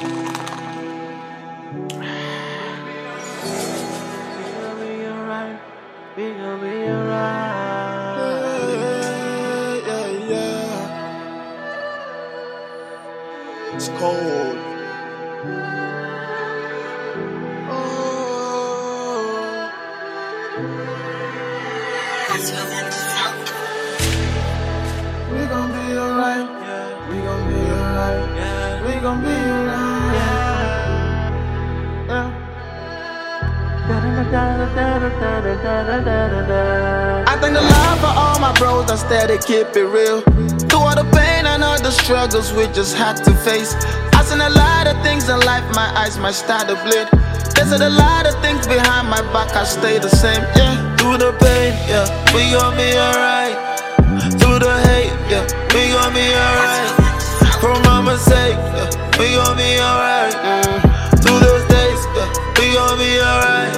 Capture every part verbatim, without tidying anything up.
We gon' be alright. Yeah, yeah, yeah. It's cold. Oh. We gon' be alright. Yeah. We gon' be alright. Yeah. We gon' be alright. Yeah. I thank the Lord for all my bros that steady keep it real. Through all the pain and all the struggles we just had to face. I seen a lot of things in life, my eyes might start to bleed. There's a lot of things behind my back, I stay the same, yeah. Through the pain, yeah, we gon' be alright. Through the hate, yeah, we gon' be alright. For mama's sake, yeah, we gon' be alright. mm. Through those days, yeah, we gon' be alright.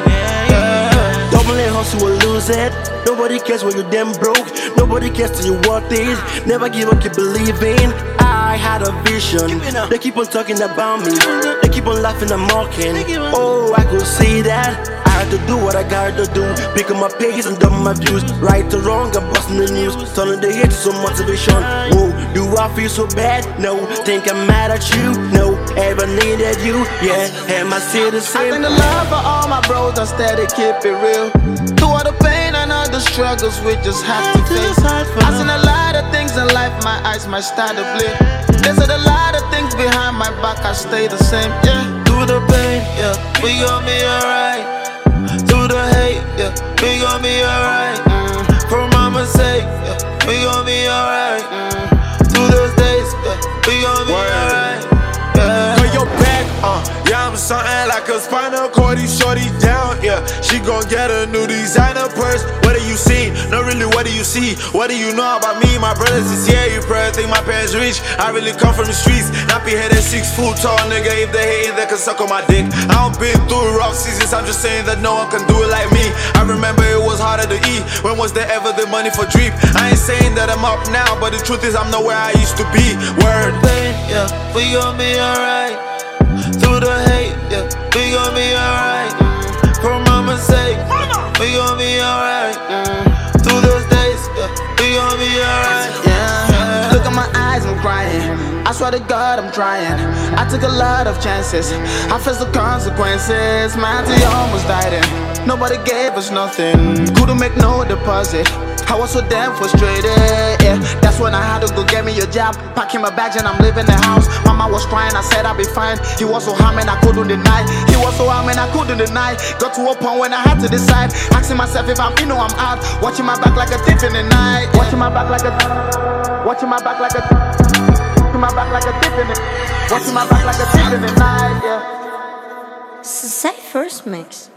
Hustle will lose it. Nobody cares when you're damn broke. Nobody cares till you worth it. Never give up, keep believing. I had a vision. They keep on talking about me. They keep on laughing and mocking. Oh, I could see that. I had to do what I gotta do. Pick up my pace and dump my views. Right or wrong, I'm busting the news. Turning the hit to some motivation. Whoa, do I feel so bad? No. Think I'm mad at you? No. Ever needed you? Yeah. Am I still the same? I thank the Lord for all my bros that steady keep it real. Through all the pain and all the struggles we just have to face. I seen a lot of things in life, my eyes might start to bleed. There's a lot of things behind my back, I stay the same, yeah. Through the pain, yeah, we gon' be alright. Through the hate, yeah, we gon' be alright. mm. For mama's sake, yeah, we gon' be alright. mm. Through those days, yeah, we gon' be alright. Yeah. Put your back, uh, yeah, I'm something like a spinal cord, these shorty down, yeah. She gon' get a new designer purse. What do you see? Not really, what do you see? What do you know about me? My brothers is here, you probably think my parents rich. I really come from the streets, nappy headed, six foot tall nigga. If they hating, they can suck on my dick. I don't been through rough seasons, I'm just saying that no one can do it like me. I remember it was harder to eat. When was there ever the money for drip? I ain't saying that I'm up now, but the truth is I'm not where I used to be. Word. Yeah, we gon' be alright. Through the hate, yeah, we gon' be alright. mm. For mama's sake, we gon' be alright. mm. Through those days, yeah, we gon' be alright. Yeah, look at my eyes, I'm crying. I swear to God, I'm trying. I took a lot of chances. I faced the consequences. My auntie almost died and nobody gave us nothing. Couldn't make no deposit. I was so damn frustrated, yeah. That's when I had to go get me a job. Packing my bags and I'm leaving the house. Mama was crying, I said I'll be fine. He was so harming, I couldn't deny. He was so harming, I couldn't deny. Got to a point when I had to decide. Asking myself if I'm in or I'm out. Watching my back like a thief in the night. Watching my back like a Watching my back like a Watching my back like a thief in the Watching my back like a thief in the night, yeah. Say first mix.